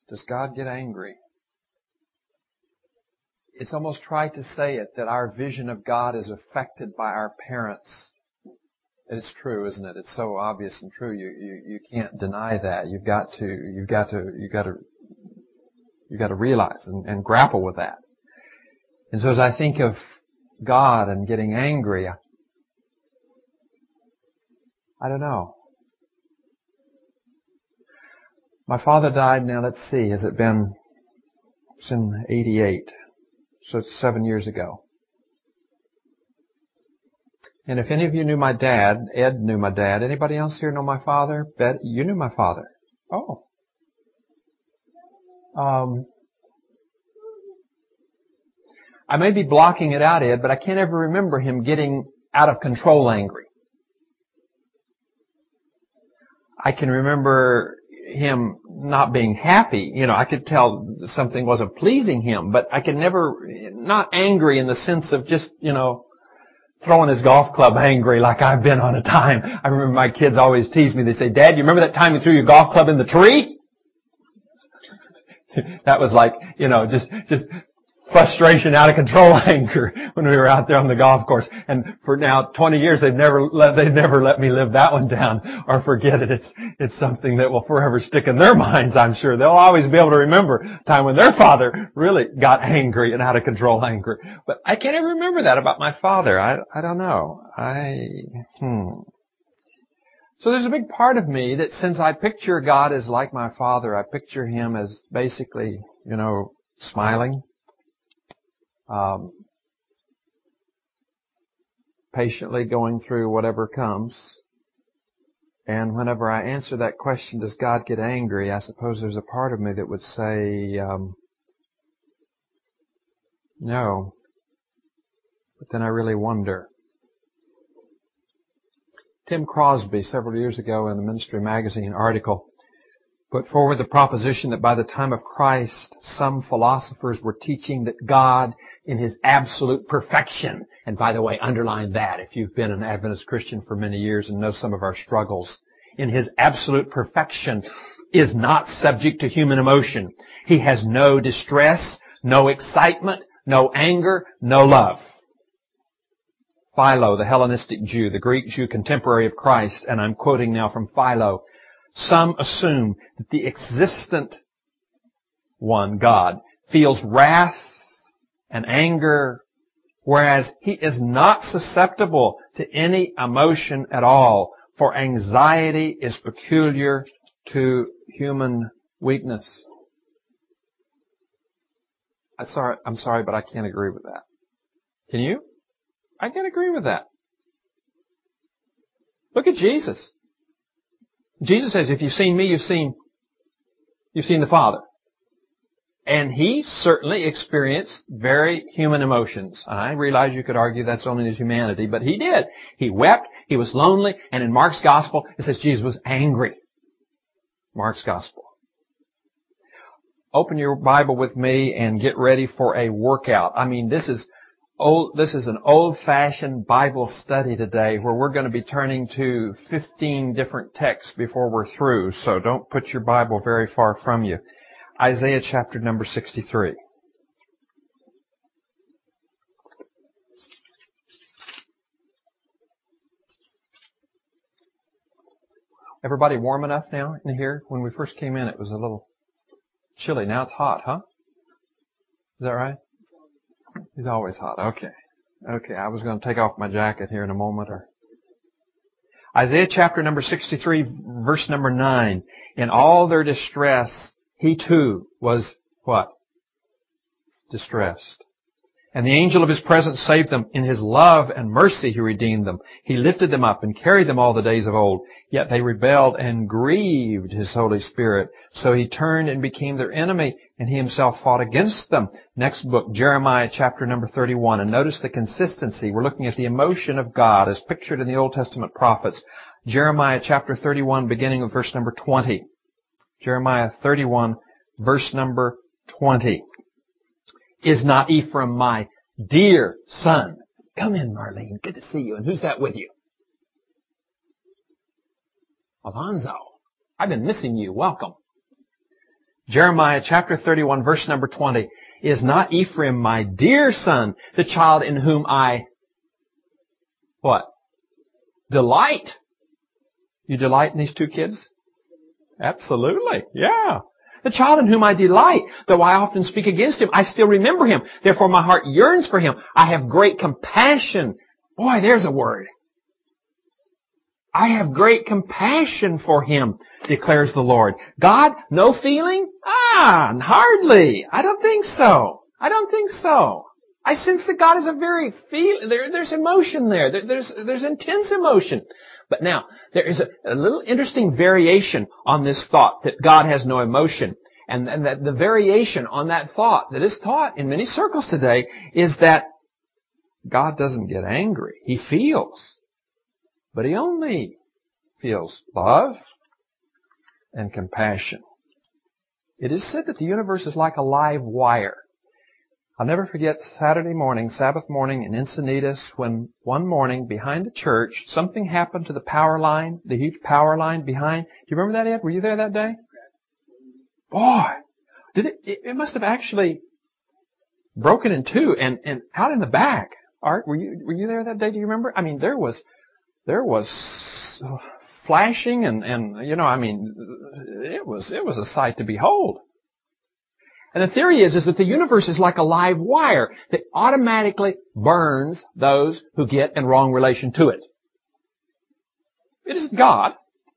Does God get angry? It's almost trite to say it, that our vision of God is affected by our parents. And it's true, isn't it? It's so obvious and true. You can't deny that. You've got to realize and grapple with that. And so as I think of God and getting angry, I don't know. My father died now, let's see, it's in 88. So it's 7 years ago. And if any of you knew my dad, Ed knew my dad. Anybody else here know my father? Bet you knew my father. Oh. I may be blocking it out, Ed, but I can't ever remember him getting out of control angry. I can remember him not being happy. You know, I could tell something wasn't pleasing him, but I could never, not angry in the sense of just, throwing his golf club angry like I've been on a time. I remember my kids always tease me. They say, Dad, you remember that time you threw your golf club in the tree? That was like, just frustration, out of control anger when we were out there on the golf course. And for now 20 years, they've never let me live that one down or forget it. It's something that will forever stick in their minds, I'm sure. They'll always be able to remember a time when their father really got angry and out of control angry. But I can't even remember that about my father. I don't know. So there's a big part of me that since I picture God as like my father, I picture him as basically, smiling. Patiently going through whatever comes. And whenever I answer that question, does God get angry? I suppose there's a part of me that would say, no. But then I really wonder. Tim Crosby, several years ago in the Ministry Magazine article, put forward the proposition that by the time of Christ, some philosophers were teaching that God, in His absolute perfection, and by the way, underline that if you've been an Adventist Christian for many years and know some of our struggles, in His absolute perfection is not subject to human emotion. He has no distress, no excitement, no anger, no love. Philo, the Hellenistic Jew, the Greek Jew contemporary of Christ, and I'm quoting now from Philo, some assume that the existent one, God, feels wrath and anger, whereas He is not susceptible to any emotion at all, for anxiety is peculiar to human weakness. I'm sorry, but I can't agree with that. Can you? I can't agree with that. Look at Jesus. Jesus says, if you've seen me, you've seen the Father. And He certainly experienced very human emotions. I realize you could argue that's only His humanity, but He did. He wept, He was lonely, and in Mark's Gospel, it says Jesus was angry. Mark's Gospel. Open your Bible with me and get ready for a workout. I mean, this is an old-fashioned Bible study today where we're going to be turning to 15 different texts before we're through, so don't put your Bible very far from you. Isaiah chapter number 63. Everybody warm enough now in here? When we first came in, it was a little chilly. Now it's hot, huh? Is that right? He's always hot. Okay. I was going to take off my jacket here in a moment. Isaiah chapter number 63, verse number 9. In all their distress, He too was what? Distressed. And the angel of His presence saved them. In His love and mercy He redeemed them. He lifted them up and carried them all the days of old. Yet they rebelled and grieved His Holy Spirit. So He turned and became their enemy, and He Himself fought against them. Next book, Jeremiah chapter number 31. And notice the consistency. We're looking at the emotion of God as pictured in the Old Testament prophets. Jeremiah chapter 31, beginning with verse number 20. Jeremiah 31, verse number 20. Is not Ephraim my dear son? Come in, Marlene. Good to see you. And who's that with you? Alonzo. I've been missing you. Welcome. Jeremiah chapter 31 verse number 20. Is not Ephraim my dear son, the child in whom I, what? Delight. You delight in these two kids? Absolutely. Yeah. The child in whom I delight, though I often speak against him, I still remember him. Therefore my heart yearns for him. I have great compassion. Boy, there's a word. I have great compassion for him, declares the Lord. God, no feeling? Hardly. I don't think so. I sense that God is a very there's emotion there. There's intense emotion. But now, there is a little interesting variation on this thought that God has no emotion. And that the variation on that thought that is taught in many circles today is that God doesn't get angry. He feels. But He only feels love and compassion. It is said that the universe is like a live wire. I'll never forget Sabbath morning in Encinitas when one morning behind the church, something happened to the power line, the huge power line behind. Do you remember that, Ed? Were you there that day? Boy, it must have actually broken in two and out in the back. Art, were you there that day? Do you remember? I mean, there was flashing and it was a sight to behold. And the theory is that the universe is like a live wire that automatically burns those who get in wrong relation to it. It isn't God.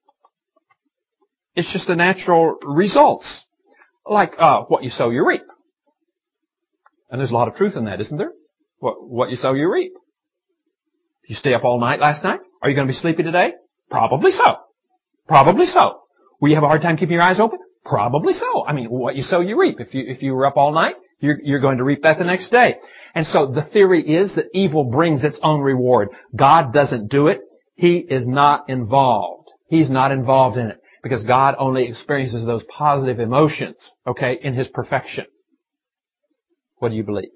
It's just the natural results. Like what you sow, you reap. And there's a lot of truth in that, isn't there? What you sow, you reap. If you stay up all night last night, are you going to be sleepy today? Probably so. Will you have a hard time keeping your eyes open? Probably so. I mean, what you sow, you reap. If you were up all night, you're going to reap that the next day. And so the theory is that evil brings its own reward. God doesn't do it. He is not involved. He's not involved in it because God only experiences those positive emotions, okay, in His perfection. What do you believe?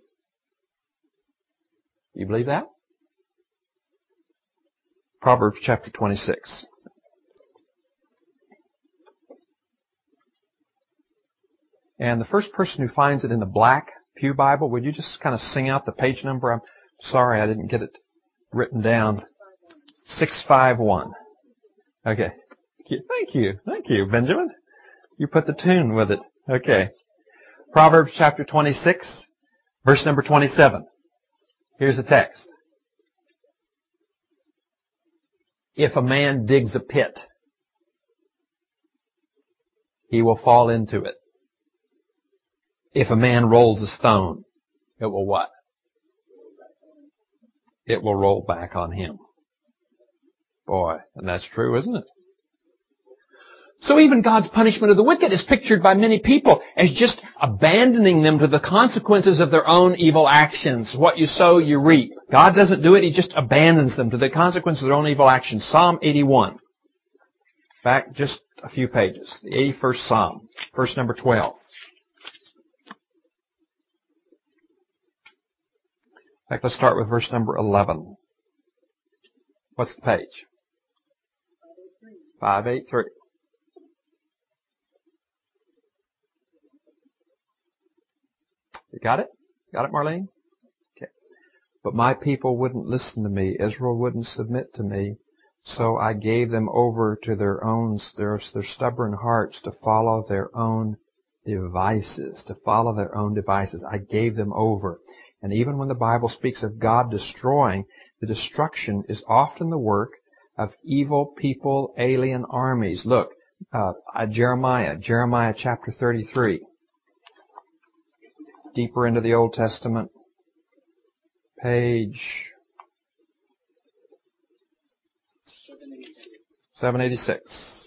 You believe that? Proverbs chapter 26. And the first person who finds it in the black Pew Bible, would you just kind of sing out the page number? I'm sorry I didn't get it written down. 651. Okay. Thank you, Benjamin. You put the tune with it. Okay. Proverbs chapter 26, verse number 27. Here's the text. If a man digs a pit, he will fall into it. If a man rolls a stone, it will what? It will roll back on him. Boy, and that's true, isn't it? So even God's punishment of the wicked is pictured by many people as just abandoning them to the consequences of their own evil actions. What you sow, you reap. God doesn't do it. He just abandons them to the consequences of their own evil actions. Psalm 81. Back just a few pages. The 81st Psalm, verse number 12. In fact, let's start with verse number 11. What's the page? 583. You got it? Got it, Marlene? Okay. But my people wouldn't listen to me. Israel wouldn't submit to me. So I gave them over to their stubborn hearts to follow their own devices. I gave them over. And even when the Bible speaks of God destroying, the destruction is often the work of evil people, alien armies. Look, Jeremiah chapter 33. Deeper into the Old Testament, page 786.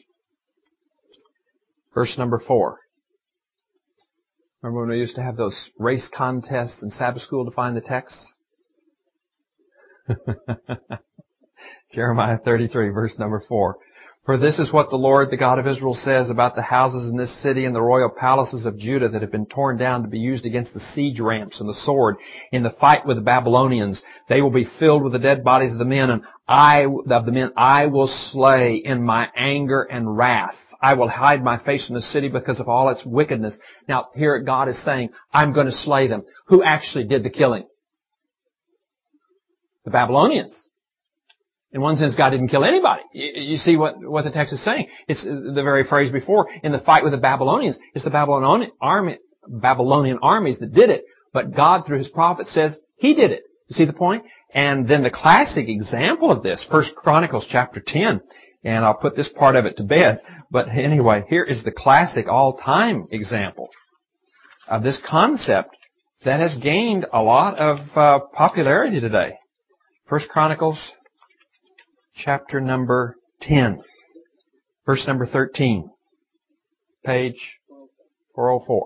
Verse number 4. Remember when we used to have those race contests in Sabbath school to find the text? Jeremiah 33, verse number 4. For this is what the Lord, the God of Israel, says about the houses in this city and the royal palaces of Judah that have been torn down to be used against the siege ramps and the sword in the fight with the Babylonians. They will be filled with the dead bodies of the men, and I will slay in my anger and wrath. I will hide my face from the city because of all its wickedness. Now, here God is saying, I'm going to slay them. Who actually did the killing? The Babylonians. In one sense, God didn't kill anybody. You see what the text is saying. It's the very phrase before. In the fight with the Babylonians, it's the Babylonian armies that did it. But God, through His prophet, says He did it. You see the point? And then the classic example of this, 1 Chronicles chapter 10. And I'll put this part of it to bed. But anyway, here is the classic all-time example of this concept that has gained a lot of popularity today. 1 Chronicles chapter number 10, verse number 13, page 404.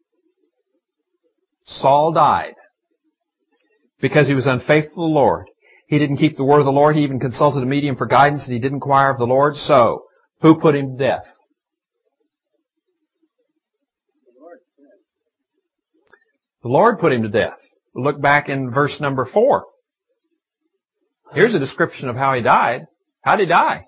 Saul died because he was unfaithful to the Lord. He didn't keep the word of the Lord. He even consulted a medium for guidance, and he didn't inquire of the Lord. So, who put him to death? The Lord put him to death. Look back in verse number 4. Here's a description of how he died. How did he die?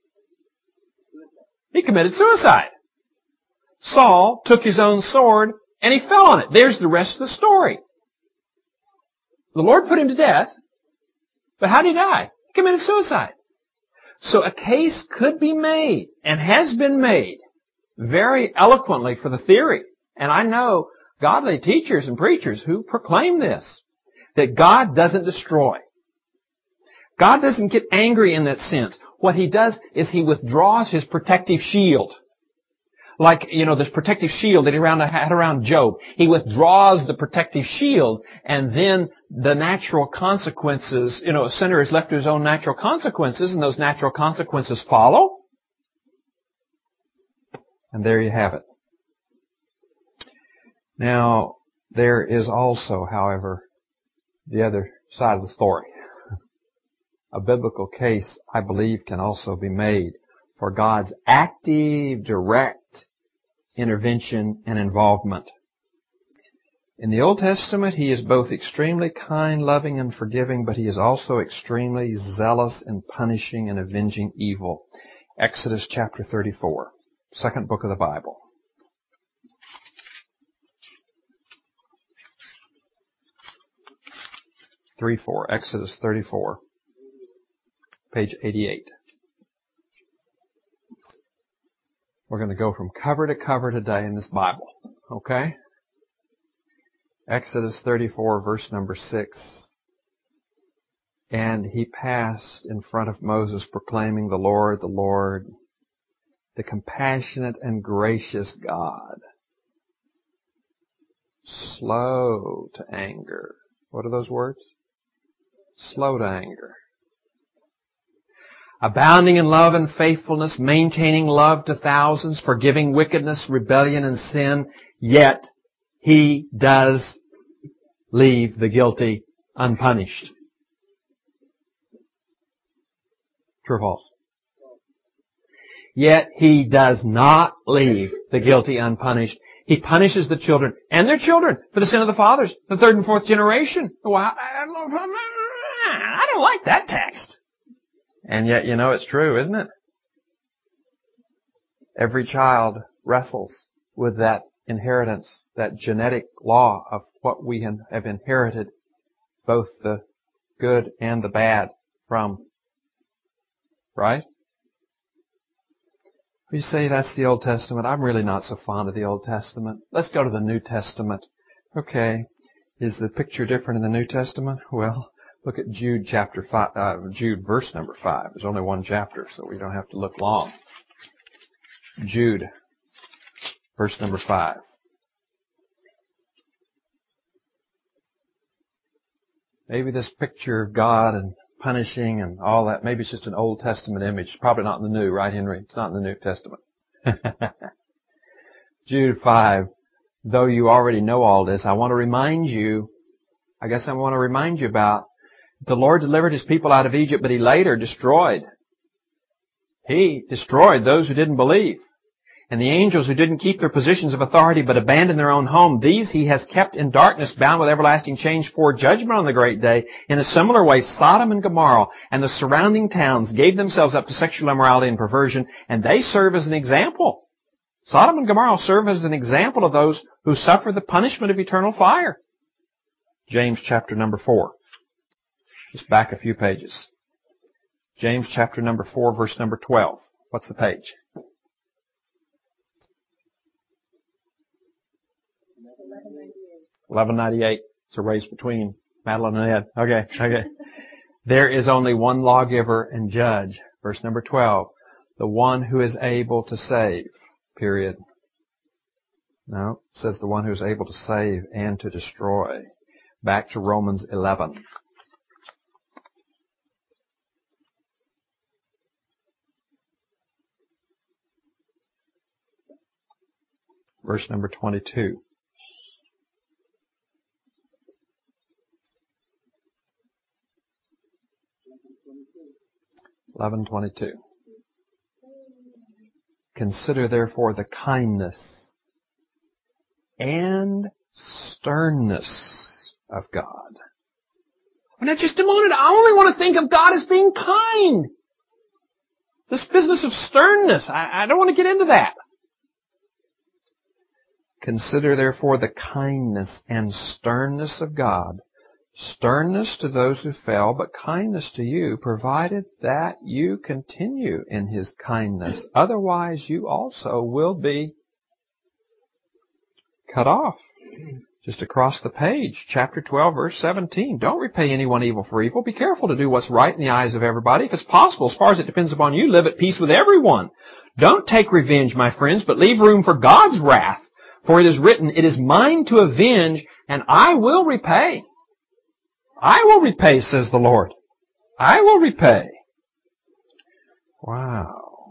He committed suicide. Saul took his own sword and he fell on it. There's the rest of the story. The Lord put him to death, but how did he die? He committed suicide. So a case could be made, and has been made, very eloquently for the theory. And I know godly teachers and preachers who proclaim this, that God doesn't destroy. God doesn't get angry in that sense. What He does is He withdraws His protective shield. Like, this protective shield that He had around Job. He withdraws the protective shield, and then the natural consequences, a sinner is left to his own natural consequences, and those natural consequences follow. And there you have it. Now, there is also, however, the other side of the story. A biblical case, I believe, can also be made for God's active, direct intervention and involvement. In the Old Testament, He is both extremely kind, loving, and forgiving, but He is also extremely zealous in punishing and avenging evil. Exodus chapter 34, second book of the Bible. Exodus 34. Page 88. We're going to go from cover to cover today in this Bible. Okay? Exodus 34, verse number 6. And he passed in front of Moses, proclaiming, the Lord, the compassionate and gracious God, slow to anger. What are those words? Slow to anger. Abounding in love and faithfulness, maintaining love to thousands, forgiving wickedness, rebellion, and sin, yet He does leave the guilty unpunished. True or false? Yet He does not leave the guilty unpunished. He punishes the children and their children for the sin of the fathers, the third and fourth generation. Well, I don't like that text. And yet, it's true, isn't it? Every child wrestles with that inheritance, that genetic law of what we have inherited, both the good and the bad from. Right? You say that's the Old Testament. I'm really not so fond of the Old Testament. Let's go to the New Testament. Okay. Is the picture different in the New Testament? Well, look at Jude chapter 5, Jude verse number 5. There's only one chapter, so we don't have to look long. Jude, verse number 5. Maybe this picture of God and punishing and all that, maybe it's just an Old Testament image. Probably not in the New, right, Henry? It's not in the New Testament. Jude 5. Though you already know all this, I want to remind you about the Lord delivered His people out of Egypt, but He later destroyed He destroyed those who didn't believe. And the angels who didn't keep their positions of authority but abandoned their own home, these he has kept in darkness, bound with everlasting chains for judgment on the great day. In a similar way, Sodom and Gomorrah and the surrounding towns gave themselves up to sexual immorality and perversion, and they serve as an example. Sodom and Gomorrah serve as an example of those who suffer the punishment of eternal fire. James chapter number 4. Just back a few pages. James chapter number 4, verse number 12. What's the page? 1198. It's a race between Madeline and Ed. Okay. There is only one lawgiver and judge. Verse number 12. The one who is able to save. Period. No, it says the one who is able to save and to destroy. Back to Romans 11. Verse number 22. Consider therefore the kindness and sternness of God. Now just a moment, I only want to think of God as being kind. This business of sternness, I don't want to get into that. Consider therefore the kindness and sternness of God. Sternness to those who fell, but kindness to you, provided that you continue in His kindness. Otherwise, you also will be cut off. Just across the page, chapter 12, verse 17. Don't repay anyone evil for evil. Be careful to do what's right in the eyes of everybody. If it's possible, as far as it depends upon you, live at peace with everyone. Don't take revenge, my friends, but leave room for God's wrath. For it is written, it is mine to avenge, and I will repay. I will repay, says the Lord. I will repay. Wow.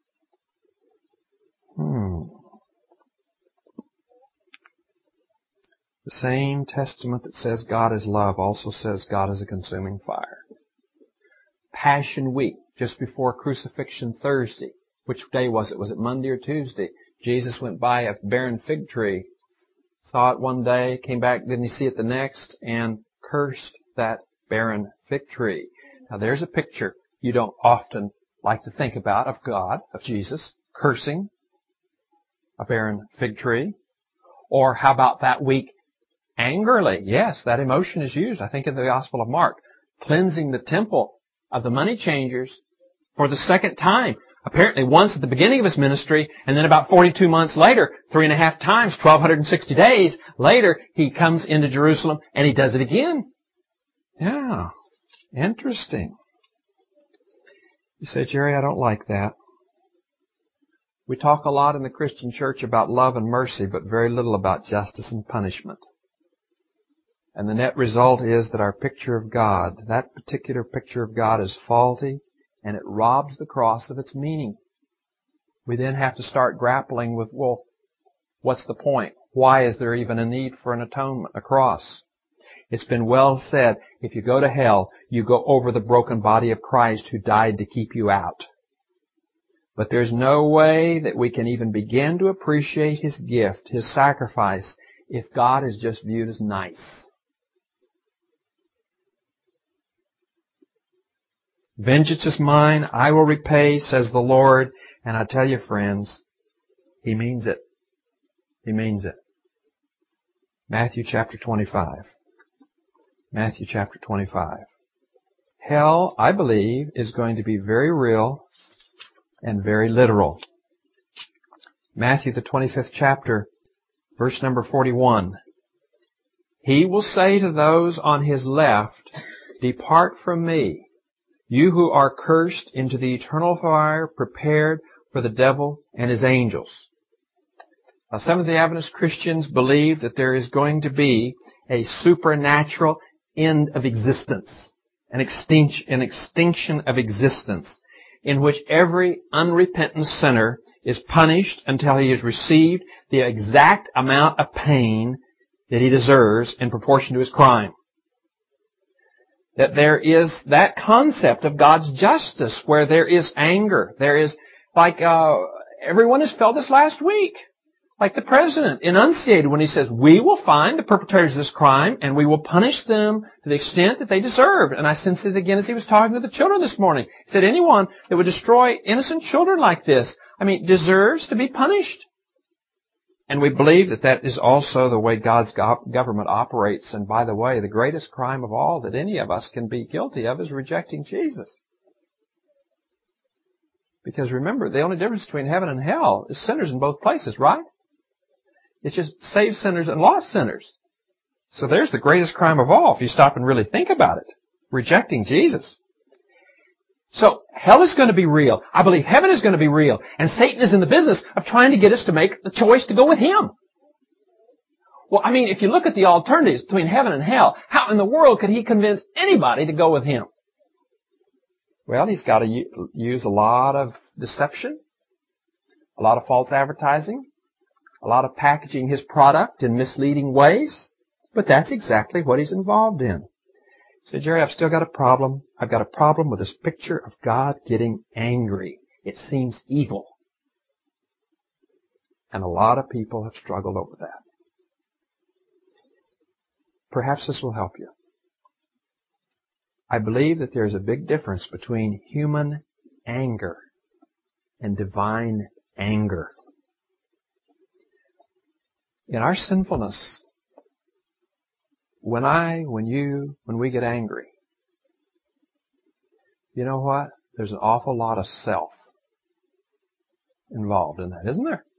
The same Testament that says God is love also says God is a consuming fire. Passion Week, just before Crucifixion Thursday. Which day was it? Was it Monday or Tuesday? Jesus went by a barren fig tree, saw it one day, came back, didn't he see it the next, and cursed that barren fig tree. Now there's a picture you don't often like to think about of God, of Jesus, cursing a barren fig tree. Or how about that week, angrily? Yes, that emotion is used, I think, in the Gospel of Mark. Cleansing the temple of the money changers for the second time. Apparently once at the beginning of His ministry, and then about 42 months later, 3.5 times, 1,260 days later, He comes into Jerusalem and He does it again. Yeah, interesting. You say, Jerry, I don't like that. We talk a lot in the Christian church about love and mercy, but very little about justice and punishment. And the net result is that our picture of God, that particular picture of God, is faulty, and it robs the cross of its meaning. We then have to start grappling with, well, what's the point? Why is there even a need for an atonement, a cross? It's been well said, if you go to hell, you go over the broken body of Christ who died to keep you out. But there's no way that we can even begin to appreciate His gift, His sacrifice, if God is just viewed as nice. Vengeance is mine, I will repay, says the Lord. And I tell you, friends, He means it. He means it. Matthew chapter 25. Matthew chapter 25. Hell, I believe, is going to be very real and very literal. Matthew the 25th chapter, verse number 41. He will say to those on His left, depart from me, you who are cursed, into the eternal fire prepared for the devil and his angels. Now, some of the Adventist Christians believe that there is going to be a supernatural end of existence, an extinction of existence, in which every unrepentant sinner is punished until he has received the exact amount of pain that he deserves in proportion to his crime. that there is that concept of God's justice where there is anger. There is, like everyone has felt this last week. Like the President enunciated when he says, we will find the perpetrators of this crime and we will punish them to the extent that they deserve. And I sensed it again as he was talking to the children this morning. He said, anyone that would destroy innocent children like this, deserves to be punished. And we believe that that is also the way God's government operates. And by the way, the greatest crime of all that any of us can be guilty of is rejecting Jesus. Because remember, the only difference between heaven and hell is sinners in both places, right? It's just saved sinners and lost sinners. So there's the greatest crime of all if you stop and really think about it. Rejecting Jesus. So hell is going to be real. I believe heaven is going to be real. And Satan is in the business of trying to get us to make the choice to go with him. Well, if you look at the alternatives between heaven and hell, how in the world could he convince anybody to go with him? Well, he's got to use a lot of deception, a lot of false advertising, a lot of packaging his product in misleading ways. But that's exactly what he's involved in. So, Jerry, I've still got a problem. I've got a problem with this picture of God getting angry. It seems evil. And a lot of people have struggled over that. Perhaps this will help you. I believe that there's a big difference between human anger and divine anger. In our sinfulness, when we get angry, you know what? There's an awful lot of self involved in that, isn't there?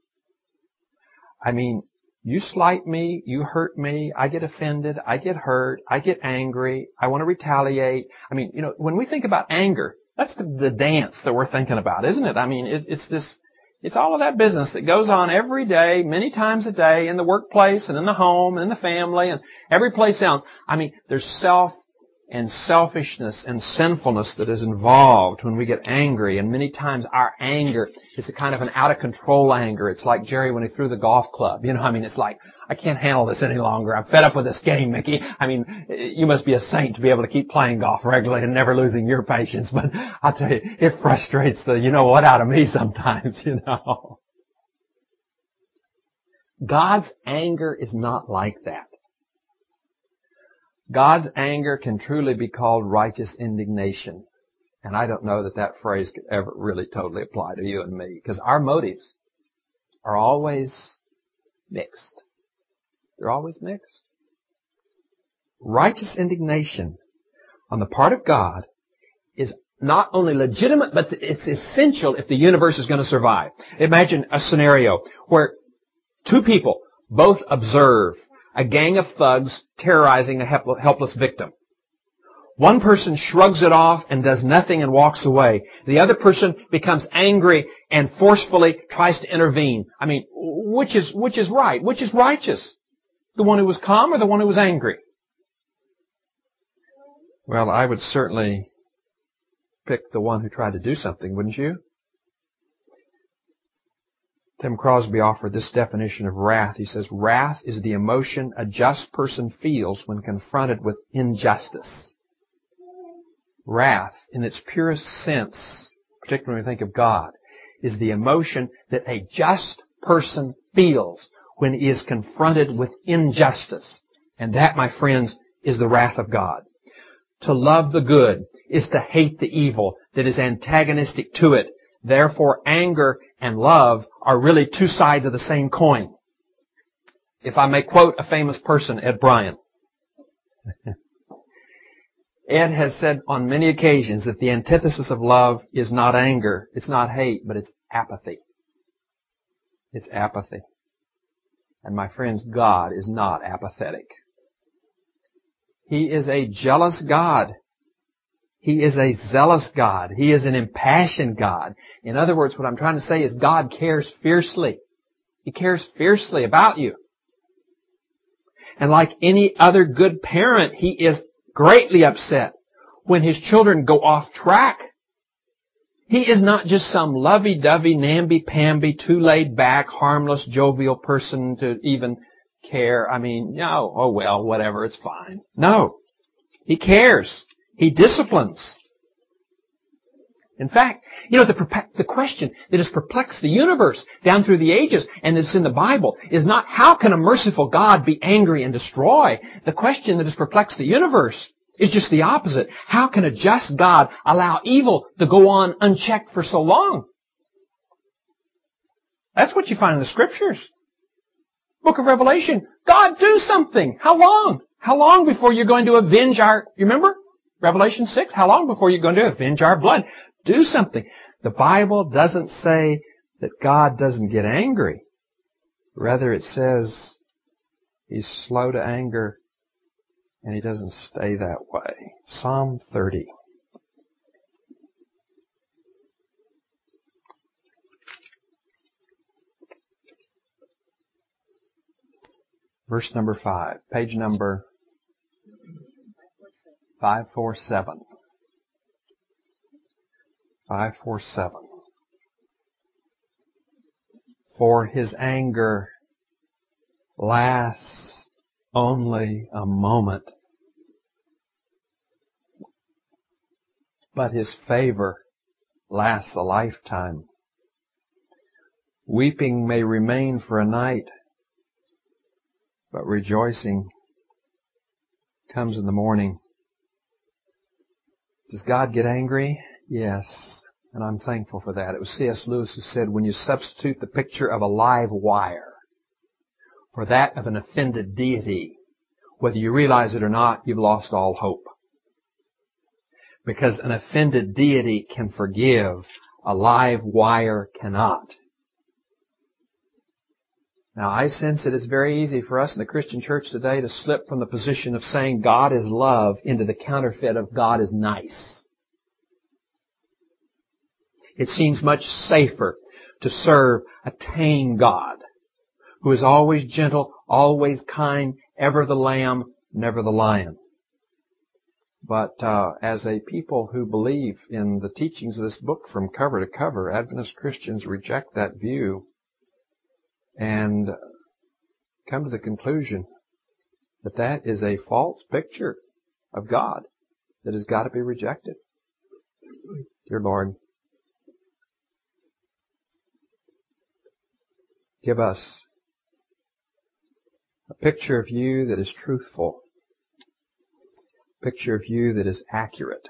You slight me, you hurt me, I get offended, I get hurt, I get angry, I want to retaliate. When we think about anger, that's the dance that we're thinking about, isn't it? It's all of that business that goes on every day, many times a day, in the workplace and in the home and in the family and every place else. There's self and selfishness and sinfulness that is involved when we get angry. And many times our anger is a kind of an out-of-control anger. It's like Jerry when he threw the golf club. It's like, I can't handle this any longer. I'm fed up with this game, Mickey. You must be a saint to be able to keep playing golf regularly and never losing your patience. But I'll tell you, it frustrates the you-know-what out of me sometimes, God's anger is not like that. God's anger can truly be called righteous indignation. And I don't know that phrase could ever really totally apply to you and me, because our motives are always mixed. They're always mixed. Righteous indignation on the part of God is not only legitimate, but it's essential if the universe is going to survive. Imagine a scenario where two people both observe a gang of thugs terrorizing a helpless victim. One person shrugs it off and does nothing and walks away. The other person becomes angry and forcefully tries to intervene. Which is right? Which is righteous? The one who was calm or the one who was angry? Well, I would certainly pick the one who tried to do something, wouldn't you? Tim Crosby offered this definition of wrath. He says, wrath is the emotion a just person feels when confronted with injustice. Wrath, in its purest sense, particularly when we think of God, is the emotion that a just person feels when he is confronted with injustice. And that, my friends, is the wrath of God. To love the good is to hate the evil that is antagonistic to it. Therefore, anger and love are really two sides of the same coin. If I may quote a famous person, Ed Bryant. Ed has said on many occasions that the antithesis of love is not anger, it's not hate, but it's apathy. It's apathy. And my friends, God is not apathetic. He is a jealous God. He is a zealous God. He is an impassioned God. In other words, what I'm trying to say is God cares fiercely. He cares fiercely about you. And like any other good parent, He is greatly upset when His children go off track. He is not just some lovey-dovey, namby-pamby, too laid back, harmless, jovial person to even care. No, oh well, whatever, it's fine. No. He cares. He disciplines. In fact, the question that has perplexed the universe down through the ages, and it's in the Bible, is not how can a merciful God be angry and destroy? The question that has perplexed the universe is just the opposite. How can a just God allow evil to go on unchecked for so long? That's what you find in the Scriptures. Book of Revelation, God, do something. How long? How long before you're going to avenge you remember? Revelation 6, how long before you're going to avenge our blood? Do something. The Bible doesn't say that God doesn't get angry. Rather, it says He's slow to anger and He doesn't stay that way. Psalm 30. Verse number 5. Page number 547. 547. For His anger lasts only a moment, but His favor lasts a lifetime. Weeping may remain for a night, but rejoicing comes in the morning. Does God get angry? Yes, and I'm thankful for that. It was C.S. Lewis who said, when you substitute the picture of a live wire for that of an offended deity, whether you realize it or not, you've lost all hope. Because an offended deity can forgive, a live wire cannot. Now, I sense that it's very easy for us in the Christian church today to slip from the position of saying God is love into the counterfeit of God is nice. It seems much safer to serve a tame God who is always gentle, always kind, ever the lamb, never the lion. But as a people who believe in the teachings of this book from cover to cover, Adventist Christians reject that view and come to the conclusion that that is a false picture of God that has got to be rejected. Dear Lord, give us a picture of You that is truthful, a picture of You that is accurate,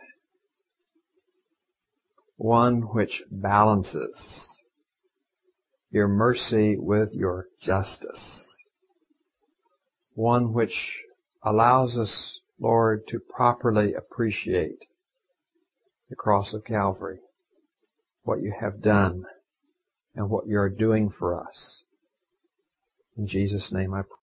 one which balances Your mercy with Your justice, one which allows us, Lord, to properly appreciate the cross of Calvary, what You have done and what You are doing for us. In Jesus' name I pray.